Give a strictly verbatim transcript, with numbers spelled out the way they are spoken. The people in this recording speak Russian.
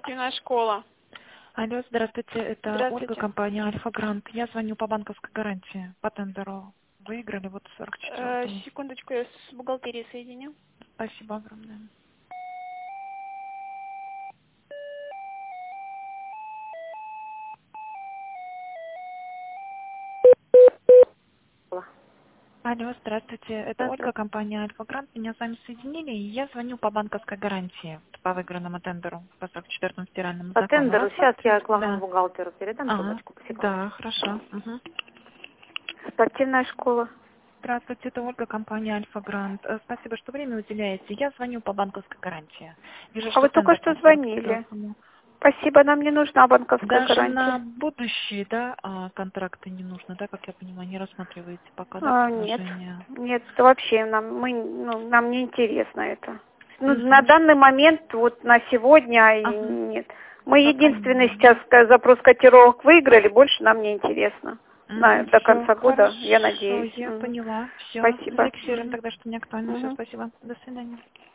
спортивная школа. Алло, здравствуйте, это Здравствуйте. Ольга, компания Альфа Грант. Я звоню по банковской гарантии, по тендеру. Выиграли вот сорок Э, четвёртый. секундочку, я с бухгалтерией соединю. Спасибо огромное. Алло, здравствуйте, это Ольга, компания Альфа Грант. Меня с вами соединили, и я звоню по банковской гарантии, по выигранному тендеру, по сорок четвёртому стиральному По закону. тендеру. Вас Сейчас я смотрю- главному Да. бухгалтеру передам Ага, трубочку. Секунду. да, хорошо. Мгм. Спортивная школа. Здравствуйте, это Ольга, компания Альфа Грант. Э, Спасибо, что время уделяете. Я звоню по банковской гарантии. Вижу, А вы только тендер что по сорок звонили. четвёртому. Спасибо, нам не нужна банковская Даже гарантия. на будущие, да, а, контракты не нужно, да, как я понимаю, не рассматриваете пока, да, А, нет, предложение? нет, это вообще нам, мы, ну, нам не интересно это. Ну, на Мгм. данный момент, вот на сегодня, и Ага, нет. Мы я единственный поняла. сейчас ка- запрос котировок выиграли, больше нам не интересно. На, Угу, до все, конца года, я хорошо, надеюсь. я Мгм. поняла. Все, Спасибо. зафиксируем Мгм. тогда, что не актуально. Все, Мгм. спасибо. До свидания.